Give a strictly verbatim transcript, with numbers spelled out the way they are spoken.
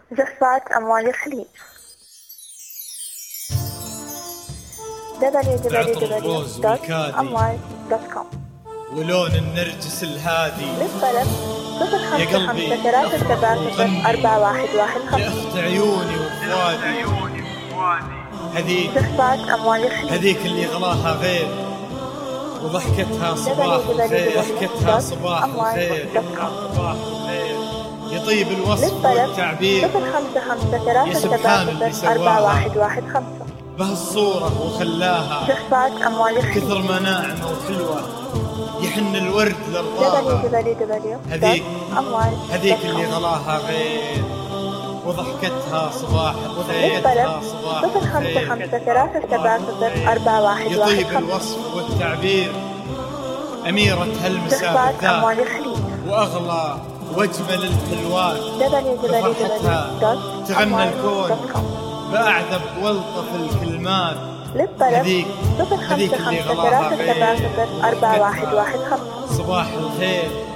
جفات أموال الخليج دبليو دبليو دبليو دوت أموال دوت كوم. ولون النرجس الهادي للطلب صفر خمسة خمسة ثلاثة سبعة صفر أربعة واحد واحد خمسة. يا أخت عيوني وفؤادي هذيك جفات أموال الخليج هذيك اللي غلاها غير وضحكتها صباح الخير، ضحكتها صباح الخير صباح الخير. يطيب الوصف والتعبير صفر خمسة خمسة ثلاثة سبعة صفر أربعة واحد واحد خمسة. بهالصورة وخلاها جفات أموال الخليج كثر ما ناعمة وحلوة يحن الورد لرضاها. هذيك هذيك اللي غلاها غير وضحكتها صباح الخير صباح صفر خمسة خمسة ثلاثة سبعة صفر أربعة واحد واحد خمسة. يطيب الوصف والتعبير أميرة هالمساء بالذات وأغلى واجمل الحلوات بفرحتها تغنى الكون بأعذب والطف الكلمات. للطلب صفر خمسة خمسة ثلاثة سبعة صفر أربعة واحد واحد خمسة. صباح الخير